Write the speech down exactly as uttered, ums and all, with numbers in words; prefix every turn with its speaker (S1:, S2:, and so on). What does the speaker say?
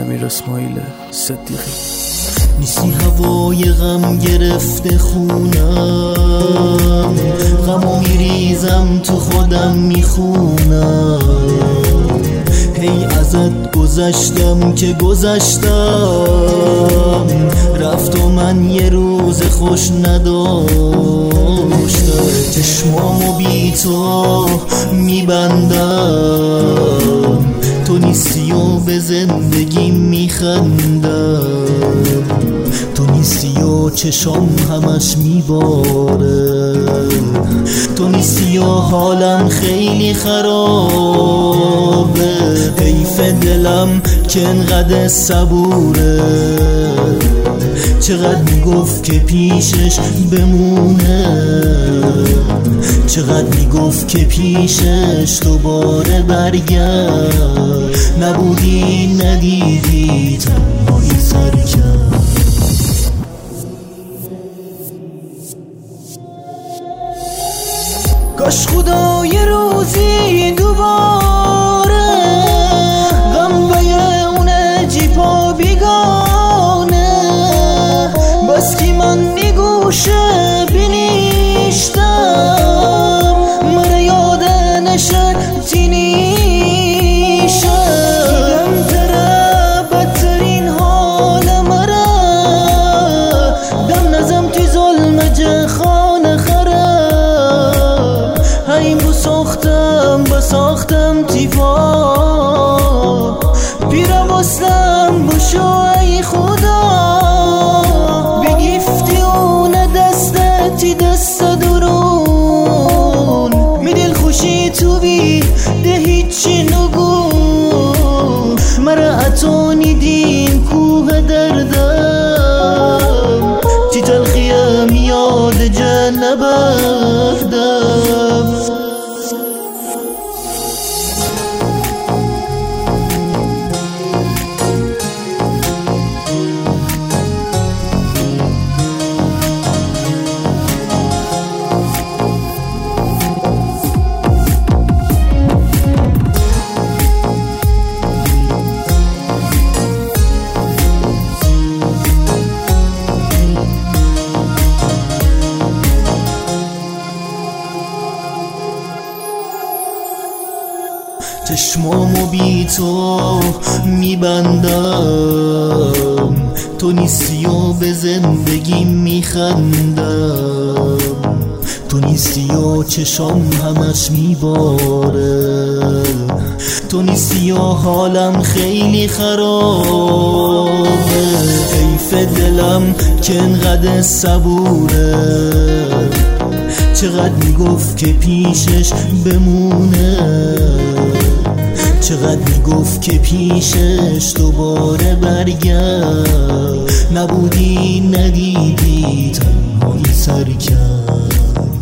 S1: امیر اسماعیل صدیقی.
S2: نیستی هوای غم گرفته خونم، غمو میریزم تو خودم میخونم. هی ازت گذشتم که گذشتم، رفت و من یه روز خوش نداشتم. چشمامو بی تو میبندم، تو نیستی و به زندگی میخندم. تو نیستی و چشم همش میباره، تو نیستی و حالم خیلی خرابه. حیف دلم که انقدر صبوره، چقدر میگفت که پیشش بمونه، چقدر میگفت که پیشش دوباره برگرد. نبودی ندیدی تنهایی سر کرد. کاش خدا یه روزی دوباره غم به اون جیپا بیگانه، بس که من میگوشه بینیشتم، مرا یاد نشه تینیشه. دیدم تره بدترین حال مرا، دم نزم توی ظلم خانه خره. این بساختم بساختم تیفا، پیرم بستم بشو ای خدا. بگیفتی اون دستتی دست درون، می دل خوشی تو بی ده هیچی نگو. مرا اتونی دین کوه دردم، تی تلخیم یاد جنه بردم. چشمامو بی تو میبندم، تو نیستی و به زندگی میخندم. تو نیستی و چشم همش میباره، تو نیستی و حالم خیلی خرابه. حیف دلم که انقدر صبوره، چقدر میگفت که پیشش بمونه، چقدر میگفت که پیشش دوباره برگرد. نبودی ندیدی تنهایی سر کرد.